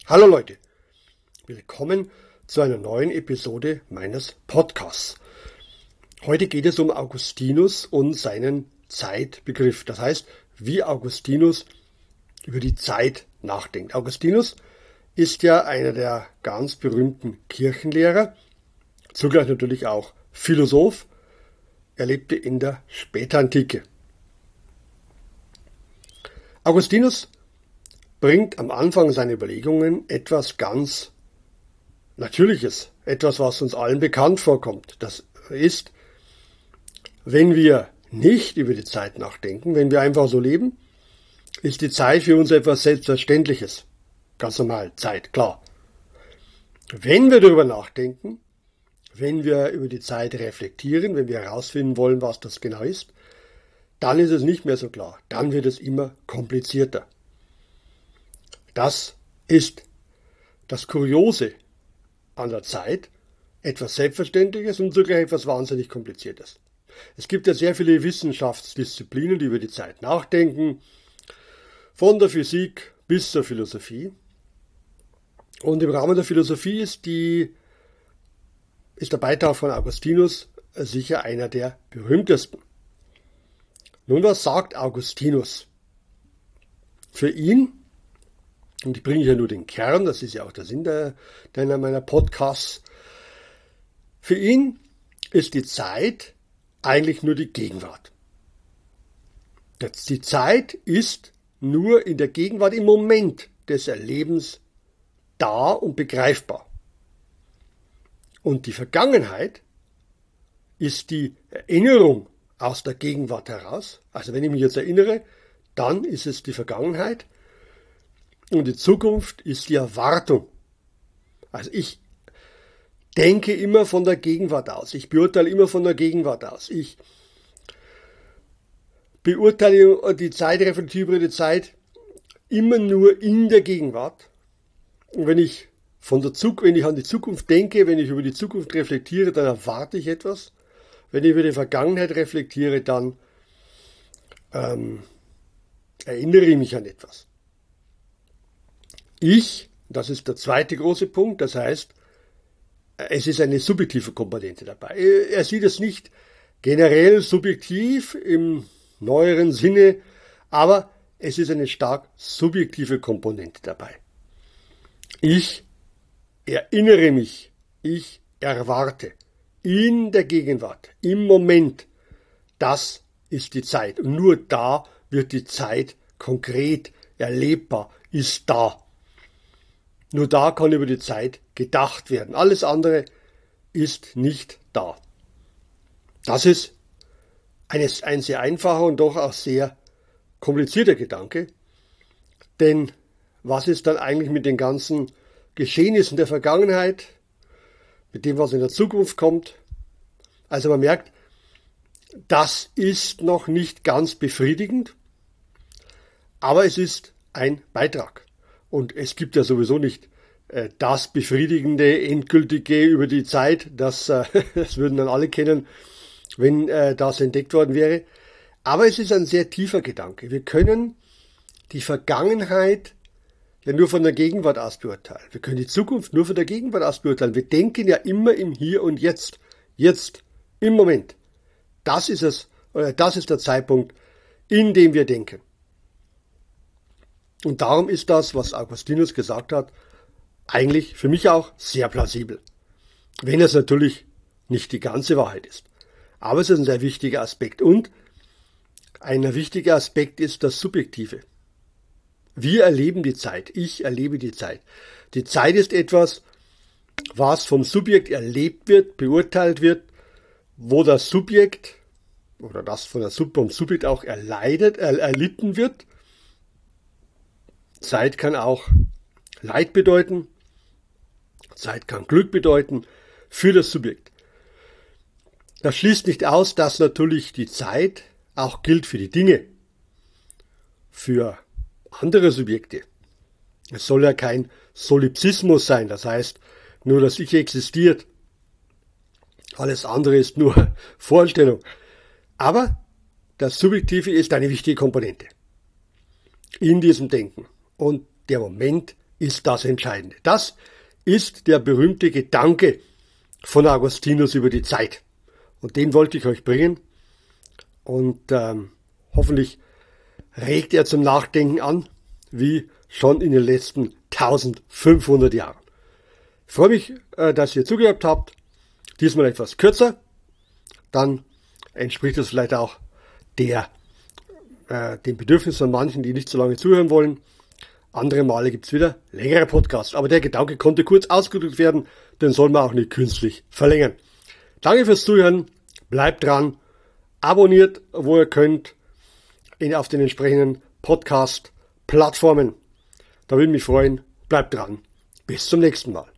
Hallo Leute, willkommen zu einer neuen Episode meines Podcasts. Heute geht es um Augustinus und seinen Zeitbegriff. Das heißt, wie Augustinus über die Zeit nachdenkt. Augustinus ist ja einer der ganz berühmten Kirchenlehrer, zugleich natürlich auch Philosoph. Er lebte in der Spätantike. Augustinus bringt am Anfang seiner Überlegungen etwas ganz Natürliches, etwas, was uns allen bekannt vorkommt. Das ist, wenn wir nicht über die Zeit nachdenken, wenn wir einfach so leben, ist die Zeit für uns etwas Selbstverständliches. Ganz normal, Zeit, klar. Wenn wir darüber nachdenken, wenn wir über die Zeit reflektieren, wenn wir herausfinden wollen, was das genau ist, dann ist es nicht mehr so klar. Dann wird es immer komplizierter. Das ist das Kuriose an der Zeit, etwas Selbstverständliches und zugleich etwas wahnsinnig Kompliziertes. Es gibt ja sehr viele Wissenschaftsdisziplinen, die über die Zeit nachdenken, von der Physik bis zur Philosophie. Und im Rahmen der Philosophie ist der Beitrag von Augustinus sicher einer der berühmtesten. Nun, was sagt Augustinus? Für ihn, und ich bringe hier nur den Kern, das ist ja auch der Sinn meiner Podcasts, für ihn ist die Zeit eigentlich nur die Gegenwart. Die Zeit ist nur in der Gegenwart, im Moment des Erlebens da und begreifbar. Und die Vergangenheit ist die Erinnerung aus der Gegenwart heraus. Also wenn ich mich jetzt erinnere, dann ist es die Vergangenheit. Und die Zukunft ist die Erwartung. Also ich denke immer von der Gegenwart aus. Ich beurteile immer von der Gegenwart aus. Ich beurteile die Zeit, reflektiere über die Zeit immer nur in der Gegenwart. Und wenn ich an die Zukunft denke, wenn ich über die Zukunft reflektiere, dann erwarte ich etwas. Wenn ich über die Vergangenheit reflektiere, dann erinnere ich mich an etwas. Das ist der zweite große Punkt, das heißt, es ist eine subjektive Komponente dabei. Er sieht es nicht generell subjektiv im neueren Sinne, aber es ist eine stark subjektive Komponente dabei. Ich erinnere mich, ich erwarte in der Gegenwart, im Moment, das ist die Zeit. Und nur da wird die Zeit konkret, erlebbar, ist da. Nur da kann über die Zeit gedacht werden. Alles andere ist nicht da. Das ist ein sehr einfacher und doch auch sehr komplizierter Gedanke. Denn was ist dann eigentlich mit den ganzen Geschehnissen der Vergangenheit, mit dem, was in der Zukunft kommt? Also man merkt, das ist noch nicht ganz befriedigend, aber es ist ein Beitrag. Und es gibt ja sowieso nicht das befriedigende, endgültige über die Zeit, das würden dann alle kennen, wenn das entdeckt worden wäre. Aber es ist ein sehr tiefer Gedanke. Wir können die Vergangenheit ja nur von der Gegenwart aus beurteilen. Wir können die Zukunft nur von der Gegenwart aus beurteilen. Wir denken ja immer im Hier und Jetzt. Jetzt, im Moment. Das ist der Zeitpunkt, in dem wir denken. Und darum ist das, was Augustinus gesagt hat, eigentlich für mich auch sehr plausibel. Wenn es natürlich nicht die ganze Wahrheit ist. Aber es ist ein sehr wichtiger Aspekt. Und ein wichtiger Aspekt ist das Subjektive. Wir erleben die Zeit. Ich erlebe die Zeit. Die Zeit ist etwas, was vom Subjekt erlebt wird, beurteilt wird, wo das Subjekt oder das vom Subjekt auch erlitten wird. Zeit kann auch Leid bedeuten, Zeit kann Glück bedeuten für das Subjekt. Das schließt nicht aus, dass natürlich die Zeit auch gilt für die Dinge, für andere Subjekte. Es soll ja kein Solipsismus sein, das heißt, nur das Ich existiert. Alles andere ist nur Vorstellung. Aber das Subjektive ist eine wichtige Komponente in diesem Denken. Und der Moment ist das Entscheidende. Das ist der berühmte Gedanke von Augustinus über die Zeit. Und den wollte ich euch bringen. Und hoffentlich regt er zum Nachdenken an, wie schon in den letzten 1500 Jahren. Ich freue mich, dass ihr zugehört habt. Diesmal etwas kürzer. Dann entspricht es vielleicht auch dem Bedürfnis von manchen, die nicht so lange zuhören wollen. Andere Male gibt's wieder längere Podcasts. Aber der Gedanke konnte kurz ausgedrückt werden, den soll man auch nicht künstlich verlängern. Danke fürs Zuhören. Bleibt dran. Abonniert, wo ihr könnt, auf den entsprechenden Podcast-Plattformen. Da würde mich freuen. Bleibt dran. Bis zum nächsten Mal.